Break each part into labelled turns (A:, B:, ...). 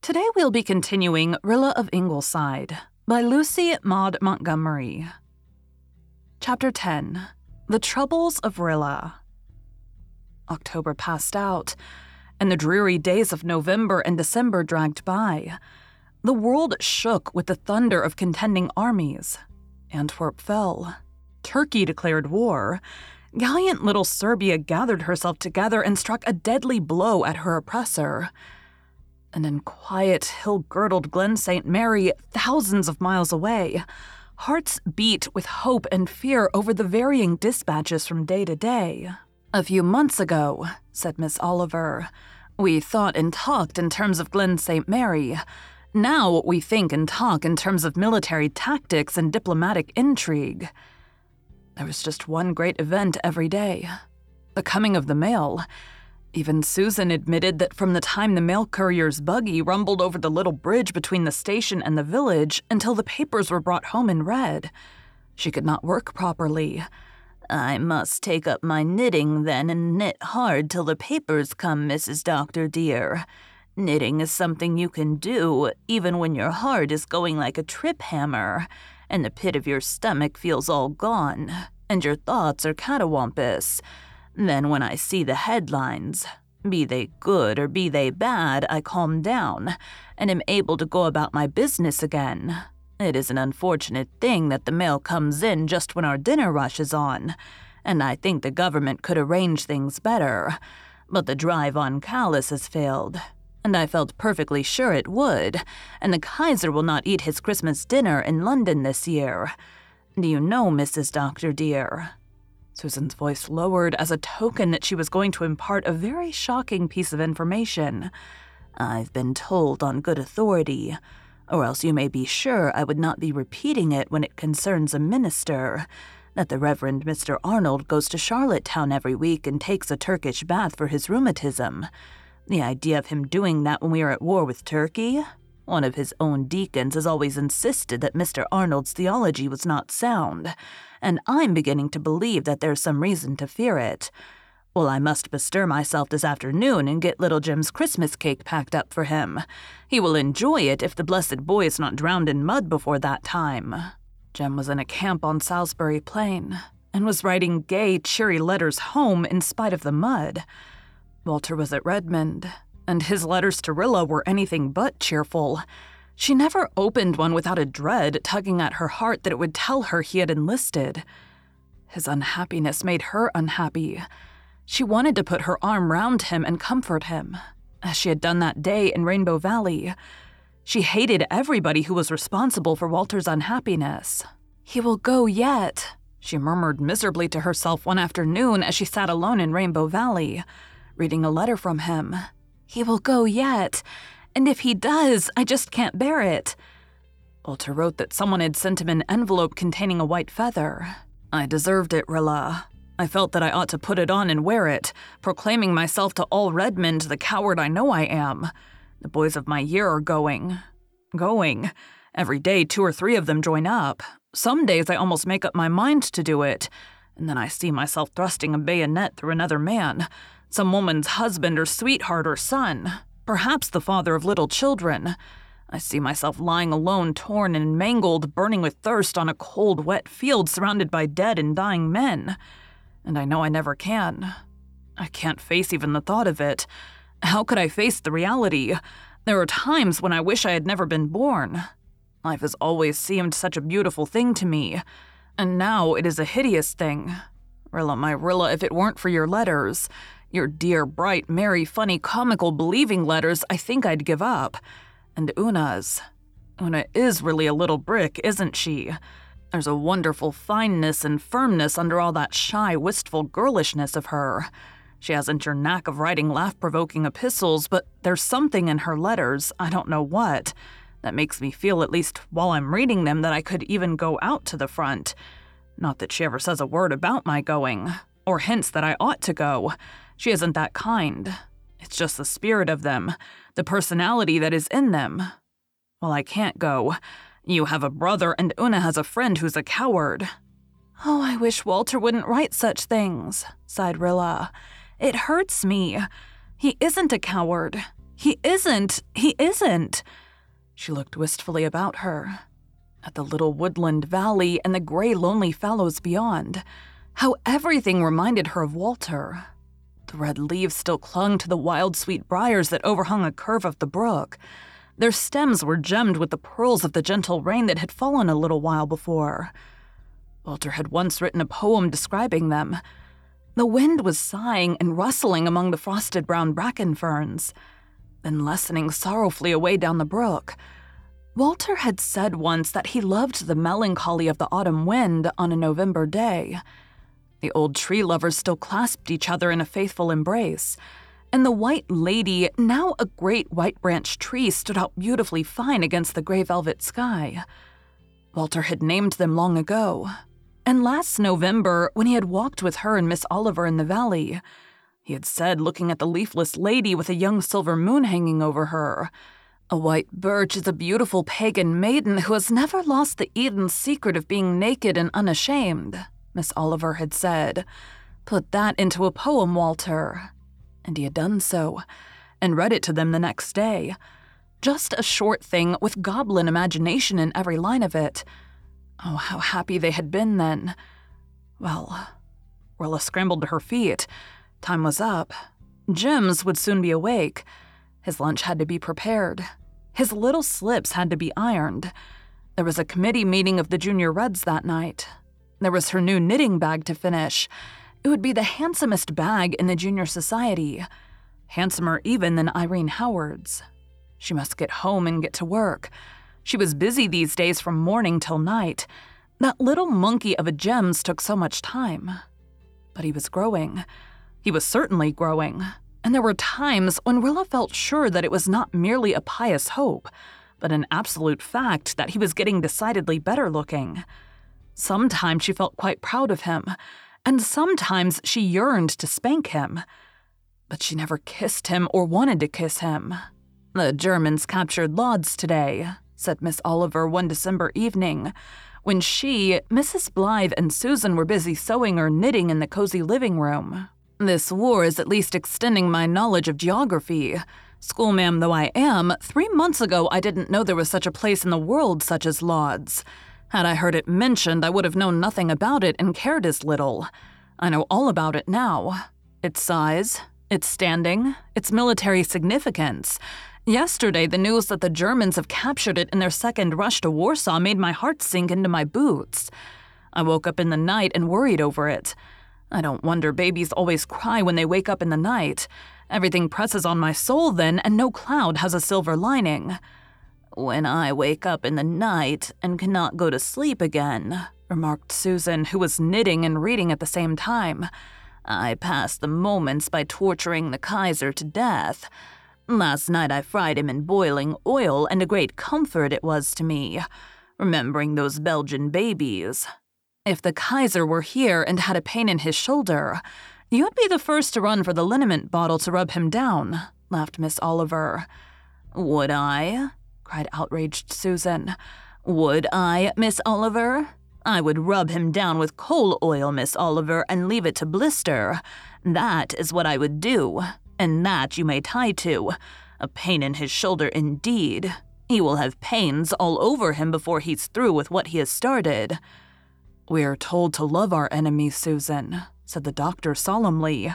A: Today we'll be continuing Rilla of Ingleside by Lucy Maud Montgomery. Chapter 10. The Troubles of Rilla. October passed out, and the dreary days of November and December dragged by. The world shook with the thunder of contending armies. Antwerp fell. Turkey declared war. Gallant little Serbia gathered herself together and struck a deadly blow at her oppressor. And in quiet, hill-girdled Glen St. Mary, thousands of miles away, hearts beat with hope and fear over the varying dispatches from day to day. "A few months ago," said Miss Oliver, "we thought and talked in terms of Glen St. Mary. Now we think and talk in terms of military tactics and diplomatic intrigue." There was just one great event every day: the coming of the mail. Even Susan admitted that from the time the mail courier's buggy rumbled over the little bridge between the station and the village until the papers were brought home and read, she could not work properly. "I must take up my knitting then and knit hard till the papers come, Mrs. Doctor dear. Knitting is something you can do even when your heart is going like a trip hammer, and the pit of your stomach feels all gone, and your thoughts are catawampus. Then when I see the headlines, be they good or be they bad, I calm down and am able to go about my business again. It is an unfortunate thing that the mail comes in just when our dinner rush is on, and I think the government could arrange things better. But the drive on Calais has failed, and I felt perfectly sure it would, and the Kaiser will not eat his Christmas dinner in London this year. Do you know, Mrs. Doctor dear?" Susan's voice lowered as a token that she was going to impart a very shocking piece of information. "I've been told on good authority, or else you may be sure I would not be repeating it when it concerns a minister, that the Reverend Mr. Arnold goes to Charlottetown every week and takes a Turkish bath for his rheumatism. The idea of him doing that when we are at war with Turkey? One of his own deacons has always insisted that Mr. Arnold's theology was not sound, and I'm beginning to believe that there's some reason to fear it. Well, I must bestir myself this afternoon and get little Jim's Christmas cake packed up for him. He will enjoy it if the blessed boy is not drowned in mud before that time." Jem was in a camp on Salisbury Plain and was writing gay, cheery letters home in spite of the mud. Walter was at Redmond, and his letters to Rilla were anything but cheerful. She never opened one without a dread tugging at her heart that it would tell her he had enlisted. His unhappiness made her unhappy. She wanted to put her arm round him and comfort him, as she had done that day in Rainbow Valley. She hated everybody who was responsible for Walter's unhappiness. "He will go yet," she murmured miserably to herself one afternoon as she sat alone in Rainbow Valley, reading a letter from him. "He will go yet, and if he does, I just can't bear it." Walter wrote that someone had sent him an envelope containing a white feather. "I deserved it, Rilla. I felt that I ought to put it on and wear it, proclaiming myself to all Redmond the coward I know I am. The boys of my year are going. Every day 2 or 3 of them join up. Some days I almost make up my mind to do it, and then I see myself thrusting a bayonet through another man, some woman's husband or sweetheart or son, perhaps the father of little children. I see myself lying alone, torn and mangled, burning with thirst on a cold, wet field surrounded by dead and dying men. And I know I never can. I can't face even the thought of it. How could I face the reality? There are times when I wish I had never been born. Life has always seemed such a beautiful thing to me, and now it is a hideous thing. Rilla, my Rilla, if it weren't for your letters, your dear, bright, merry, funny, comical, believing letters, I think I'd give up. And Una's. Una is really a little brick, isn't she? There's a wonderful fineness and firmness under all that shy, wistful girlishness of her. She hasn't your knack of writing laugh-provoking epistles, but there's something in her letters, I don't know what, that makes me feel, at least while I'm reading them, that I could even go out to the front. Not that she ever says a word about my going, or hints that I ought to go. She isn't that kind. It's just the spirit of them, the personality that is in them. Well, I can't go. You have a brother, and Una has a friend who's a coward." "Oh, I wish Walter wouldn't write such things," sighed Rilla. "It hurts me. He isn't a coward. He isn't. She looked wistfully about her, at the little woodland valley and the gray, lonely fallows beyond. How everything reminded her of Walter. The red leaves still clung to the wild sweet briars that overhung a curve of the brook. Their stems were gemmed with the pearls of the gentle rain that had fallen a little while before. Walter had once written a poem describing them. The wind was sighing and rustling among the frosted brown bracken ferns, then lessening sorrowfully away down the brook. Walter had said once that he loved the melancholy of the autumn wind on a November day. The old tree lovers still clasped each other in a faithful embrace, and the white lady, now a great white-branched tree, stood out beautifully fine against the gray velvet sky. Walter had named them long ago, and last November, when he had walked with her and Miss Oliver in the valley, he had said, looking at the leafless lady with a young silver moon hanging over her, "A white birch is a beautiful pagan maiden who has never lost the Eden secret of being naked and unashamed," Miss Oliver had said. "Put that into a poem, Walter." And he had done so, and read it to them the next day. Just a short thing with goblin imagination in every line of it. Oh, how happy they had been then. Well, Rilla scrambled to her feet. Time was up. Jims would soon be awake. His lunch had to be prepared. His little slips had to be ironed. There was a committee meeting of the Junior Reds that night. There was her new knitting bag to finish. It would be the handsomest bag in the junior society, handsomer even than Irene Howard's. She must get home and get to work. She was busy these days from morning till night. That little monkey of a Jims took so much time. But he was growing. He was certainly growing. And there were times when Rilla felt sure that it was not merely a pious hope, but an absolute fact that he was getting decidedly better looking. Sometimes she felt quite proud of him, and sometimes she yearned to spank him. But she never kissed him or wanted to kiss him. "The Germans captured Lodz today," said Miss Oliver one December evening, when she, Mrs. Blythe, and Susan were busy sewing or knitting in the cozy living room. "This war is at least extending my knowledge of geography. Schoolma'am though I am, 3 months ago I didn't know there was such a place in the world such as Lodz. Had I heard it mentioned, I would have known nothing about it and cared as little. I know all about it now. Its size, its standing, its military significance. Yesterday, the news that the Germans have captured it in their second rush to Warsaw made my heart sink into my boots. I woke up in the night and worried over it. I don't wonder babies always cry when they wake up in the night. Everything presses on my soul then, and no cloud has a silver lining. When I wake up in the night and cannot go to sleep again," remarked Susan, who was knitting and reading at the same time, "I pass the moments by torturing the Kaiser to death. Last night I fried him in boiling oil, and a great comfort it was to me, remembering those Belgian babies. If the Kaiser were here and had a pain in his shoulder, you'd be the first to run for the liniment bottle to rub him down," laughed Miss Oliver. "Would I?" cried outraged Susan. "Would I, Miss Oliver? I would rub him down with coal oil, Miss Oliver, and leave it to blister. That is what I would do, and that you may tie to. A pain in his shoulder indeed. He will have pains all over him before he's through with what he has started." "We are told to love our enemies, Susan," said the doctor solemnly.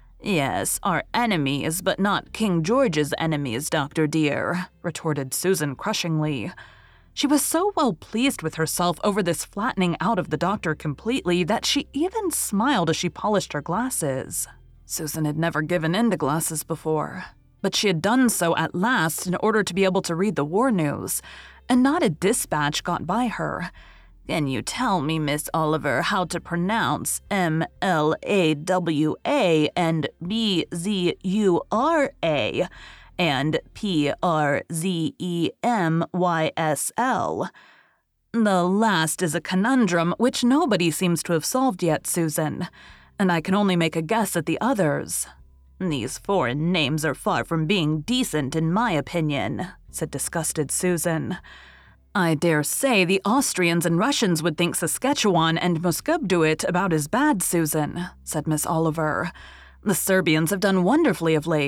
A: "Yes, our enemies, but not King George's enemies, Dr. dear," retorted Susan crushingly. She was so well pleased with herself over this flattening out of the doctor completely that she even smiled as she polished her glasses. Susan had never given in to glasses before, but she had done so at last in order to be able to read the war news, and not a dispatch got by her. "Can you tell me, Miss Oliver, how to pronounce MLAWA and BZURA and PRZEMYSL? The last is a conundrum which nobody seems to have solved yet, Susan, and I can only make a guess at the others." "These foreign names are far from being decent, in my opinion," said disgusted Susan. "I dare say the Austrians and Russians would think Saskatchewan and Muscogduit about as bad, Susan," said Miss Oliver. "The Serbians have done wonderfully of late.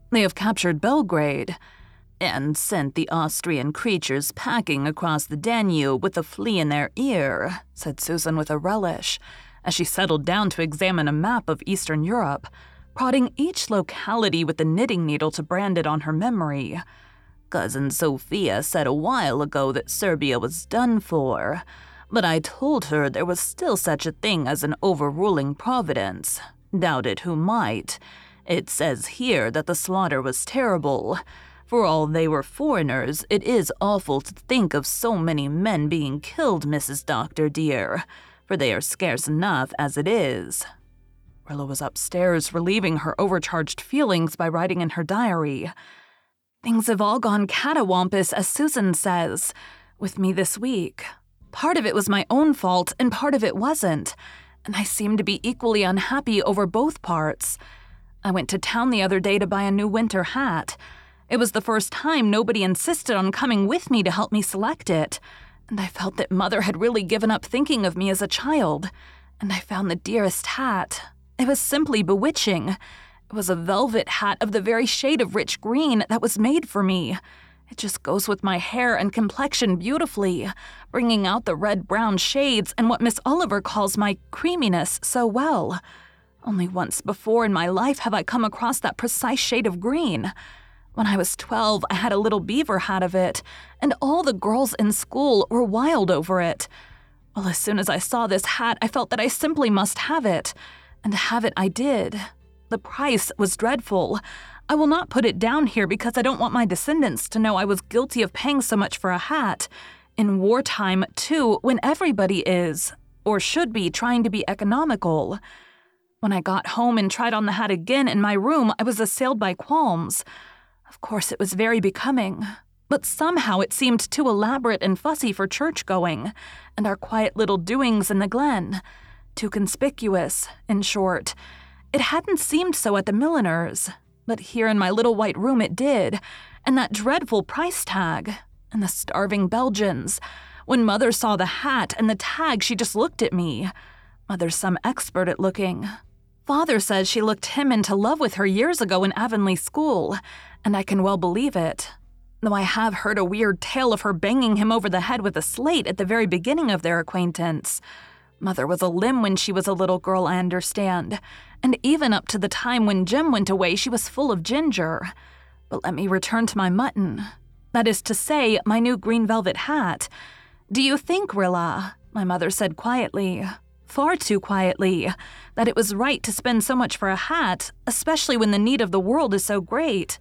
A: They have captured Belgrade and sent the Austrian creatures packing across the Danube with a flea in their ear," said Susan with a relish, as she settled down to examine a map of Eastern Europe, prodding each locality with the knitting needle to brand it on her memory. "Cousin Sophia said a while ago that Serbia was done for, but I told her there was still such a thing as an overruling providence. Doubt it who might. It says here that the slaughter was terrible. For all they were foreigners, it is awful to think of so many men being killed, Mrs. Doctor dear, for they are scarce enough as it is." Rilla was upstairs, relieving her overcharged feelings by writing in her diary. "Things have all gone catawampus, as Susan says, with me this week. Part of it was my own fault, and part of it wasn't, and I seem to be equally unhappy over both parts. I went to town the other day to buy a new winter hat. It was the first time nobody insisted on coming with me to help me select it, and I felt that Mother had really given up thinking of me as a child, and I found the dearest hat. It was simply bewitching. It was a velvet hat of the very shade of rich green that was made for me. It just goes with my hair and complexion beautifully, bringing out the red-brown shades and what Miss Oliver calls my creaminess so well. Only once before in my life have I come across that precise shade of green. When I was 12, I had a little beaver hat of it, and all the girls in school were wild over it. Well, as soon as I saw this hat, I felt that I simply must have it, and have it I did. The price was dreadful. I will not put it down here because I don't want my descendants to know I was guilty of paying so much for a hat. In wartime, too, when everybody is, or should be, trying to be economical. When I got home and tried on the hat again in my room, I was assailed by qualms. Of course, it was very becoming, but somehow it seemed too elaborate and fussy for church-going, and our quiet little doings in the glen. Too conspicuous, in short. It hadn't seemed so at the milliner's, but here in my little white room it did, and that dreadful price tag, and the starving Belgians. When Mother saw the hat and the tag, she just looked at me. Mother's some expert at looking. Father says she looked him into love with her years ago in Avonlea School, and I can well believe it. Though I have heard a weird tale of her banging him over the head with a slate at the very beginning of their acquaintance. Mother was a limb when she was a little girl, I understand, and even up to the time when Jim went away, she was full of ginger. But let me return to my mutton. That is to say, my new green velvet hat. Do you think, Rilla, my mother said quietly, far too quietly, that it was right to spend so much for a hat, especially when the need of the world is so great?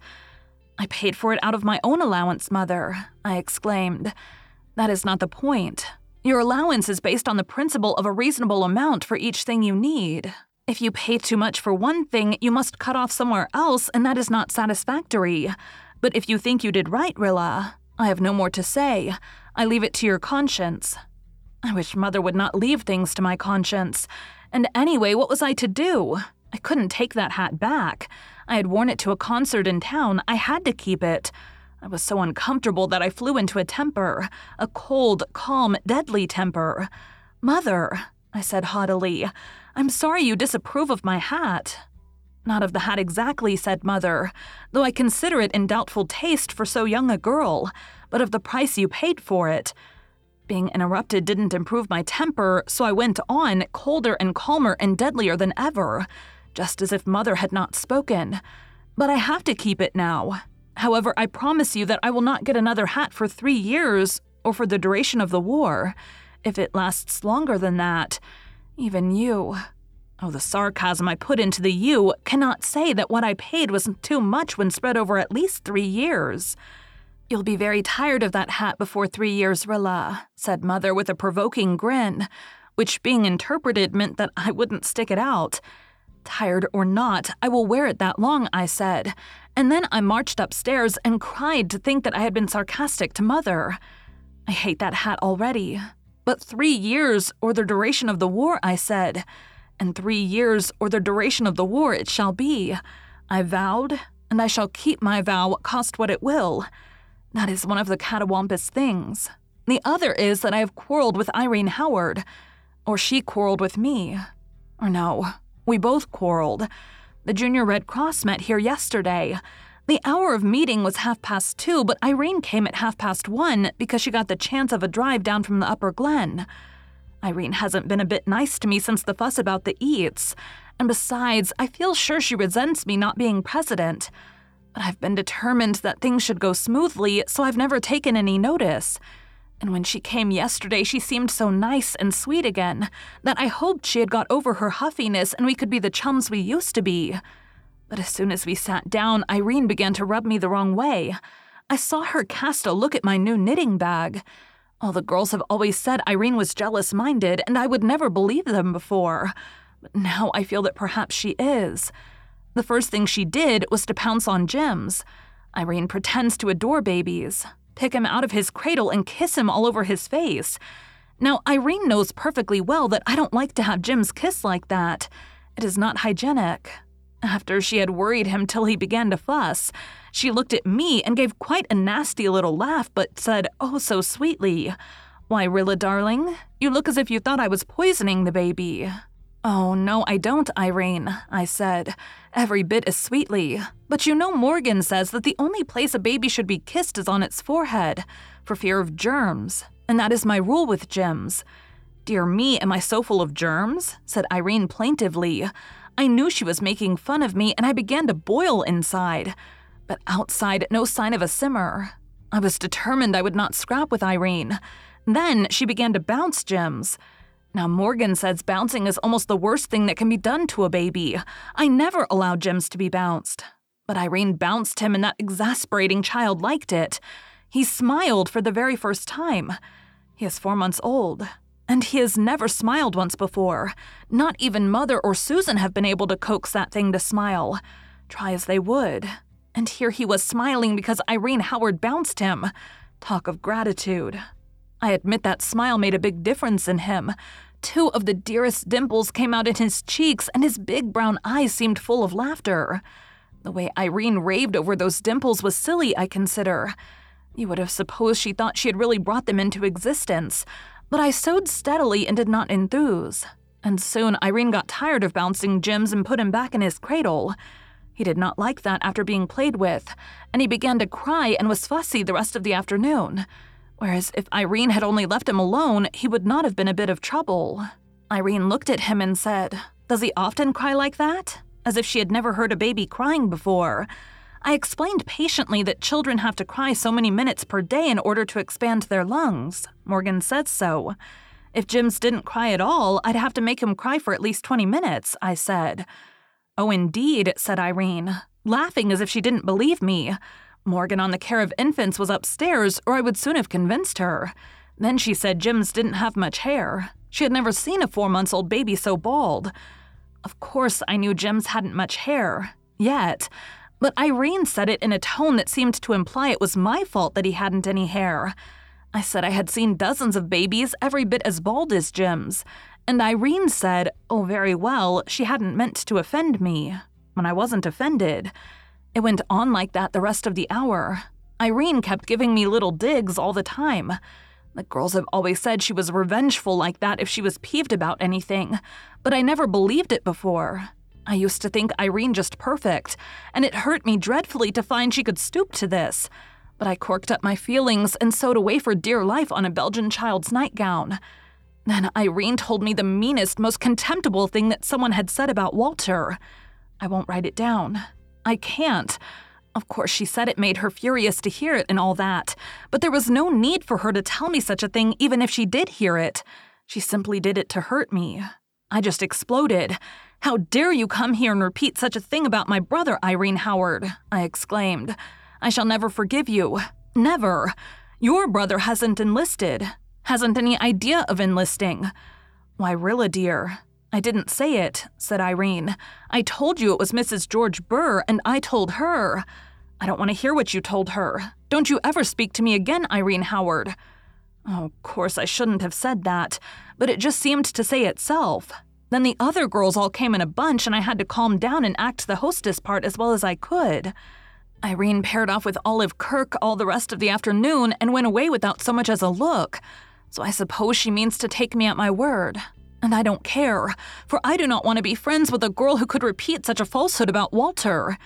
A: I paid for it out of my own allowance, Mother, I exclaimed. That is not the point. Your allowance is based on the principle of a reasonable amount for each thing you need. If you pay too much for one thing, you must cut off somewhere else, and that is not satisfactory. But if you think you did right, Rilla, I have no more to say. I leave it to your conscience. I wish Mother would not leave things to my conscience. And anyway, what was I to do? I couldn't take that hat back. I had worn it to a concert in town. I had to keep it. I was so uncomfortable that I flew into a temper, a cold, calm, deadly temper. Mother, I said haughtily, I'm sorry you disapprove of my hat. Not of the hat exactly, said Mother, though I consider it in doubtful taste for so young a girl, but of the price you paid for it. Being interrupted didn't improve my temper, so I went on, colder and calmer and deadlier than ever, just as if Mother had not spoken. But I have to keep it now. However, I promise you that I will not get another hat for 3 years, or for the duration of the war. If it lasts longer than that, even you, oh, the sarcasm I put into the you, cannot say that what I paid was too much when spread over at least 3 years. You'll be very tired of that hat before 3 years, Rilla, said Mother with a provoking grin, which being interpreted meant that I wouldn't stick it out. Tired or not, I will wear it that long, I said, and then I marched upstairs and cried to think that I had been sarcastic to Mother. I hate that hat already. But 3 years or the duration of the war, I said, and 3 years or the duration of the war it shall be. I vowed, and I shall keep my vow, cost what it will. That is one of the catawampus things. The other is that I have quarreled with Irene Howard, or she quarreled with me. Or no, we both quarreled. The Junior Red Cross met here yesterday. The hour of meeting was 2:30, but Irene came at 1:30 because she got the chance of a drive down from the Upper Glen. Irene hasn't been a bit nice to me since the fuss about the eats, and besides, I feel sure she resents me not being president. But I've been determined that things should go smoothly, so I've never taken any notice. And when she came yesterday, she seemed so nice and sweet again that I hoped she had got over her huffiness and we could be the chums we used to be. But as soon as we sat down, Irene began to rub me the wrong way. I saw her cast a look at my new knitting bag. All the girls have always said Irene was jealous-minded, and I would never believe them before. But now I feel that perhaps she is. The first thing she did was to pounce on Jims. Irene pretends to adore babies, pick him out of his cradle and kiss him all over his face. Now, Irene knows perfectly well that I don't like to have Jims kiss like that. It is not hygienic. After she had worried him till he began to fuss, she looked at me and gave quite a nasty little laugh, but said, oh so sweetly, "Why, Rilla, darling, you look as if you thought I was poisoning the baby." "Oh, no, I don't, Irene," I said, every bit as sweetly. "But you know Morgan says that the only place a baby should be kissed is on its forehead, for fear of germs, and that is my rule with Jims." "Dear me, am I so full of germs?" said Irene plaintively. I knew she was making fun of me, and I began to boil inside. But outside, no sign of a simmer. I was determined I would not scrap with Irene. Then she began to bounce Jims. Now, Morgan says bouncing is almost the worst thing that can be done to a baby. I never allow Jims to be bounced. But Irene bounced him, and that exasperating child liked it. He smiled for the very first time. He is 4 months old. And he has never smiled once before. Not even Mother or Susan have been able to coax that thing to smile, try as they would. And here he was smiling because Irene Howard bounced him. Talk of gratitude. I admit that smile made a big difference in him. 2 of the dearest dimples came out in his cheeks, and his big brown eyes seemed full of laughter. The way Irene raved over those dimples was silly, I consider. You would have supposed she thought she had really brought them into existence. But I sewed steadily and did not enthuse. And soon Irene got tired of bouncing Jims and put him back in his cradle. He did not like that after being played with, and he began to cry and was fussy the rest of the afternoon. Whereas if Irene had only left him alone, he would not have been a bit of trouble. Irene looked at him and said, "Does he often cry like that?" As if she had never heard a baby crying before. I explained patiently that children have to cry so many minutes per day in order to expand their lungs. Morgan said so. If Jims didn't cry at all, I'd have to make him cry for at least 20 minutes, I said. "Oh, indeed," said Irene, laughing as if she didn't believe me. Morgan on the care of infants was upstairs, or I would soon have convinced her. Then she said Jims didn't have much hair. She had never seen a 4-month-old baby so bald. Of course, I knew Jims hadn't much hair. Yet. But Irene said it in a tone that seemed to imply it was my fault that he hadn't any hair. I said I had seen dozens of babies every bit as bald as Jims, and Irene said, oh, very well, she hadn't meant to offend me. When I wasn't offended. It went on like that the rest of the hour. Irene kept giving me little digs all the time. The girls have always said she was revengeful like that if she was peeved about anything, but I never believed it before. I used to think Irene just perfect, and it hurt me dreadfully to find she could stoop to this. But I corked up my feelings and sewed away for dear life on a Belgian child's nightgown. Then Irene told me the meanest, most contemptible thing that someone had said about Walter. I won't write it down. I can't. Of course, she said it made her furious to hear it and all that, but there was no need for her to tell me such a thing even if she did hear it. She simply did it to hurt me. I just exploded. "How dare you come here and repeat such a thing about my brother, Irene Howard?" I exclaimed. "I shall never forgive you. Never. Your brother hasn't enlisted. Hasn't any idea of enlisting." "Why, Rilla, dear." "I didn't say it," said Irene. "I told you it was Mrs. George Burr, and I told her." "I don't want to hear what you told her. Don't you ever speak to me again, Irene Howard." Oh, of course, I shouldn't have said that, but it just seemed to say itself. Then the other girls all came in a bunch, and I had to calm down and act the hostess part as well as I could. Irene paired off with Olive Kirk all the rest of the afternoon and went away without so much as a look. So I suppose she means to take me at my word. And I don't care, for I do not want to be friends with a girl who could repeat such a falsehood about Walter.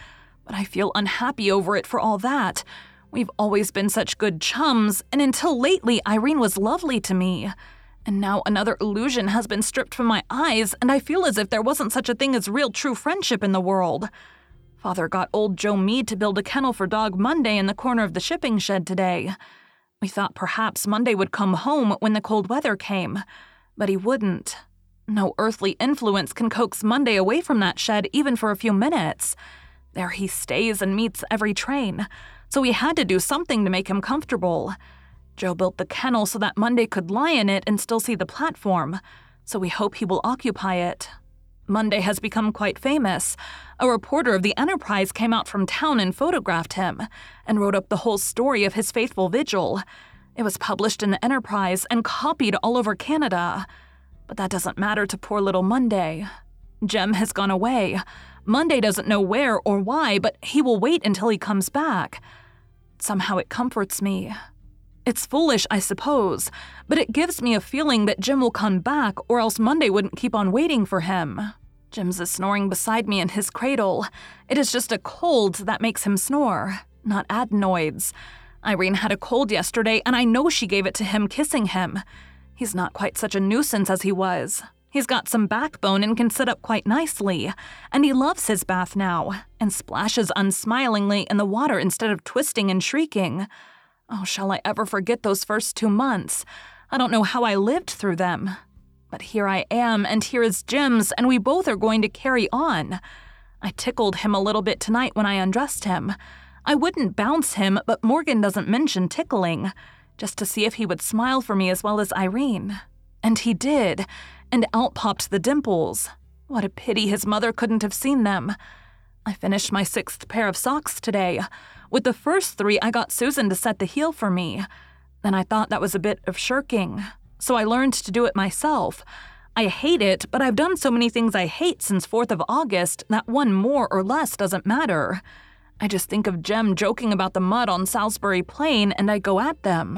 A: But I feel unhappy over it for all that. We've always been such good chums, and until lately, Irene was lovely to me. And now another illusion has been stripped from my eyes, and I feel as if there wasn't such a thing as real true friendship in the world. Father got old Joe Mead to build a kennel for Dog Monday in the corner of the shipping shed today. We thought perhaps Monday would come home when the cold weather came, but he wouldn't. No earthly influence can coax Monday away from that shed even for a few minutes. There he stays and meets every train, so we had to do something to make him comfortable. Joe built the kennel so that Monday could lie in it and still see the platform, so we hope he will occupy it. Monday has become quite famous. A reporter of the Enterprise came out from town and photographed him, and wrote up the whole story of his faithful vigil. It was published in the Enterprise and copied all over Canada. But that doesn't matter to poor little Monday. Jem has gone away. Monday doesn't know where or why, but he will wait until he comes back. Somehow it comforts me. It's foolish, I suppose, but it gives me a feeling that Jem will come back, or else Monday wouldn't keep on waiting for him. Jem's is snoring beside me in his cradle. It is just a cold that makes him snore, not adenoids. Irene had a cold yesterday, and I know she gave it to him kissing him. He's not quite such a nuisance as he was. He's got some backbone and can sit up quite nicely, and he loves his bath now, and splashes unsmilingly in the water instead of twisting and shrieking. Oh, shall I ever forget those first 2 months? I don't know how I lived through them. But here I am, and here is Jem's, and we both are going to carry on. I tickled him a little bit tonight when I undressed him. I wouldn't bounce him, but Morgan doesn't mention tickling, just to see if he would smile for me as well as Irene. And he did, and out popped the dimples. What a pity his mother couldn't have seen them. I finished my 6th pair of socks today. With the first 3, I got Susan to set the heel for me. Then I thought that was a bit of shirking, so I learned to do it myself. I hate it, but I've done so many things I hate since 4th of August that one more or less doesn't matter. I just think of Jem joking about the mud on Salisbury Plain, and I go at them.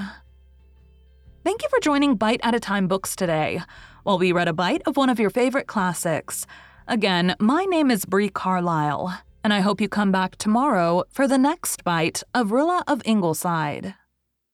A: Thank you for joining Bite at a Time Books today, while we read a bite of one of your favorite classics. Again, my name is Bree Carlisle, and I hope you come back tomorrow for the next bite of Rilla of Ingleside.